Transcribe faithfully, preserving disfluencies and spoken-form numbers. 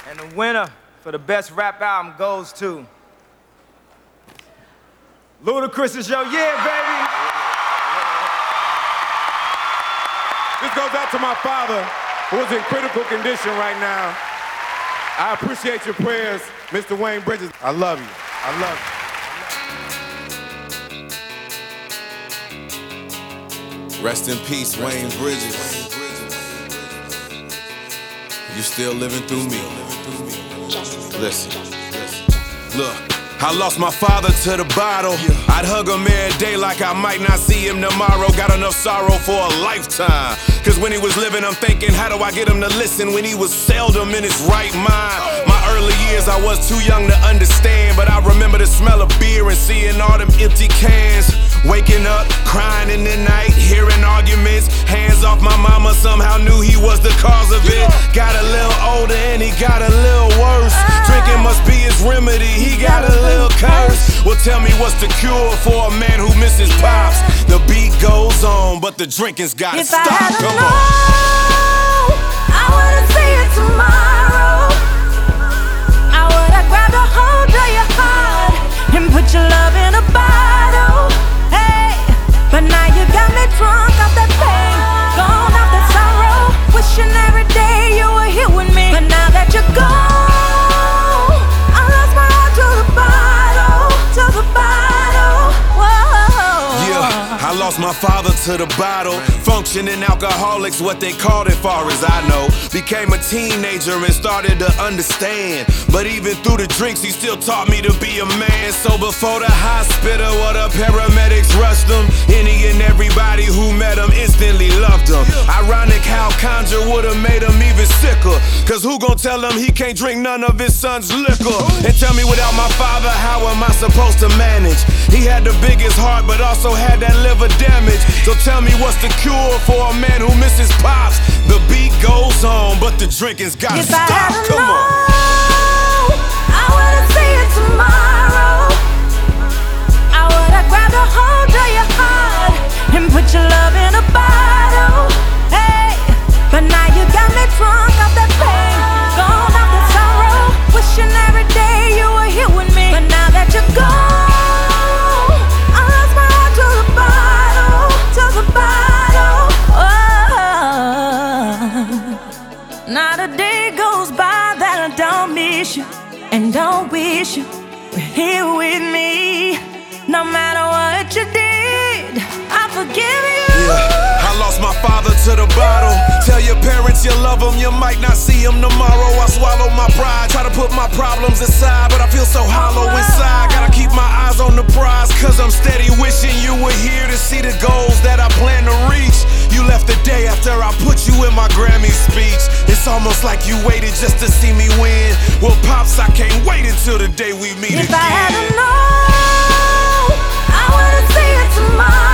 And the winner for the best rap album goes to Ludacris. Is your year, baby. This goes out to my father, who is in critical condition right now. I appreciate your prayers, Mister Wayne Bridges. I love you. I love you. Rest in peace, Wayne Bridges. You still living through me. Listen, look. I lost my father to the bottle. I'd hug him every day like I might not see him tomorrow. Got enough sorrow for a lifetime. Cause when he was living, I'm thinking, how do I get him to listen when he was seldom in his right mind? My early years, I was too young to understand, but I remember the smell of beer and seeing all them empty cans. Waking up, crying in the night, hearing arguments. Hands off my mama, somehow knew he was the cause of it. Got a little older and he got a little worse. Drinking must be his remedy, he got a little curse. Well, tell me what's the cure for a man who misses pops? The beat goes on, but the drinking's gotta if stop. I had Come known, on. I would've seen it tomorrow. I would've grabbed a hold of your heart and put your love in a bottle. Hey, but now you got me drunk off that pain, gone off that sorrow. Wishing every day you were here with me, but now that you're gone, I lost my heart to the bottle, to the bottle. Whoa. Yeah, I lost my father to the bottle. Functioning alcoholics, what they called it, far as I know. Became a teenager and started to understand. But even through the drinks, he still taught me to be a man. So before the hospital, what the paramedics rushed him, any and everybody who met him instantly loved him. Ironic how Conjure would've made him even sicker. Cause who gon' tell him he can't drink none of his son's liquor? And tell me, without my father, how am I supposed to manage? He had the biggest heart, but also had that liver damage. So tell me, what's the cure for a man who misses pops? The beat goes on, but the drinking's gotta if stop. I Come known, on. I would've seen it tomorrow. I would've grabbed a hold of your heart and put your love in a bottle. Hey, but now you got me drunk off that pain, gone off the sorrow. Wishing every day you were here with me, but now that you're gone, I lost my heart to the bottle, to the bottle. Oh, not a day goes by that I don't miss you and don't wish you were here with me. No matter what you did, I forgive you. Yeah, I lost my father to the bottle. Tell your parents you love them, you might not see them tomorrow. I swallow my pride, try to put my problems aside, but I feel so hollow inside. Gotta keep my eyes on the prize, cause I'm steady wishing you were here to see the goals that I plan to reach. You left the day after I put you in my Grammy speech. It's almost like you waited just to see me win. Well, Pops, I can't wait until the day we meet if again. I had known, I would've seen it tomorrow.